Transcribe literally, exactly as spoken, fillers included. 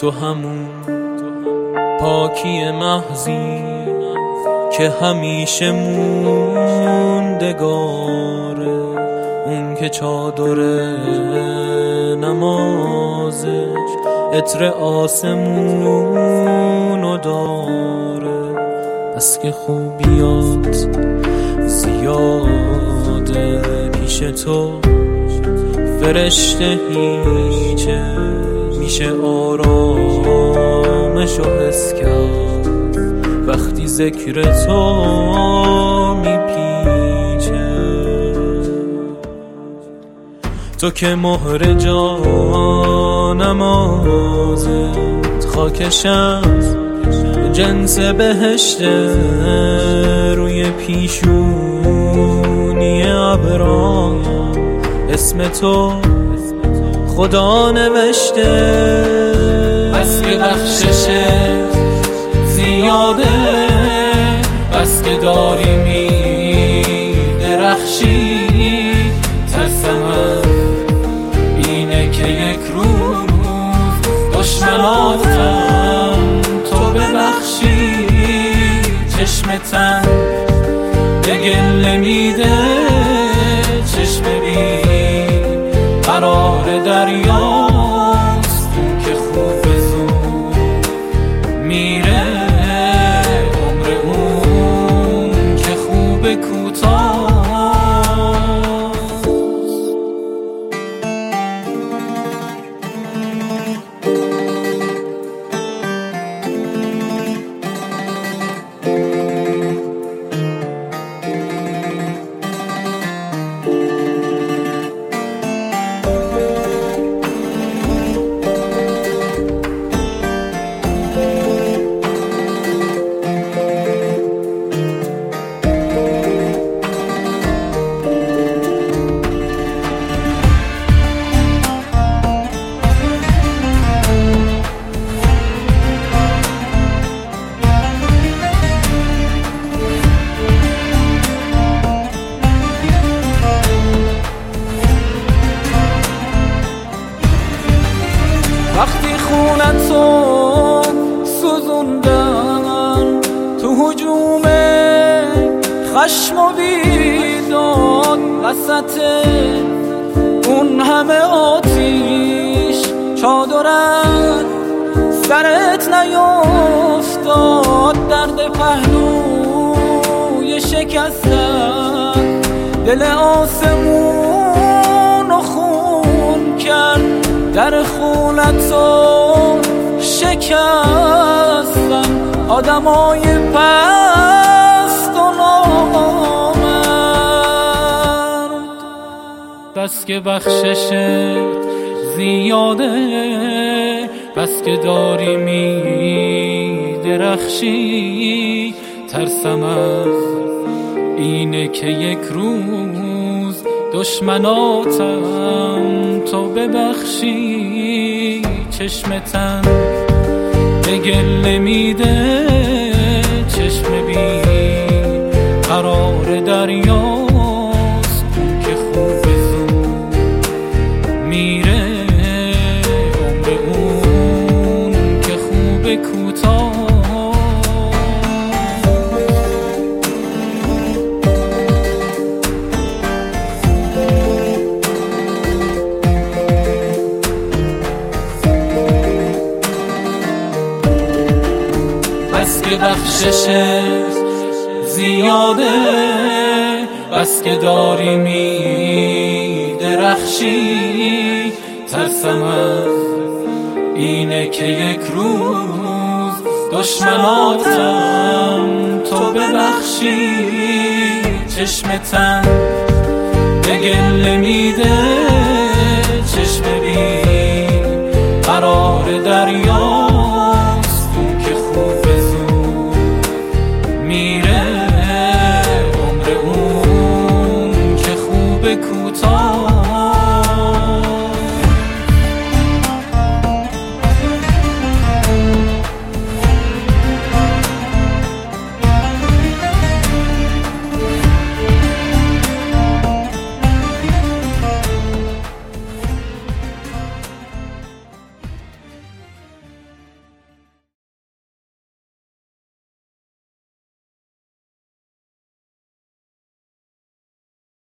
تو همون پاکی محضی که همیشه موندگاره، اون که چادر نمازش عطر آسمونو داره. بس که خوبیات زیاده پیش تو، فرشته هیچه میشه آرامشو حس کرد وقتی ذکر تو میپیچه. تو که مهر جانمازت خاکشم جنس بهشته، روی پیشونی ابرام اسم تو خدا نوشته. بس که بخشش زیاده، بس که داری می درخشی، ترسم اینه که یک روز دشمناتم تو ببخشی. چشم تن به گله میده، چشم بی قرار دریاست، اون که خوب زود میره، عمر اون که خوب کوتاه. وقتی خونتو سوزوندن تو هجوم خشم و بیداد، وسط اون همه آتیش چادرت سرت نیفتاد. درد پهلوی شکستن دل آسمون و خون کرد، در خونتو شکستن آدمای پست و نامرد. بس که بخششت زیاده، بس که داری می درخشی، ترسم از اینه که یک روز دشمناتم تو ببخشی. چشم تن به گله میده، چشم بی قرار دریاست، اون که خوب زود میره، عمر اون که خوب کوتاه. بس که بخشش زیاده، بس که داری می درخشی، ترسم از اینه که یک روز دشمناتم تو ببخشی. چشم تن به گله میده، چشم بی قرار دریا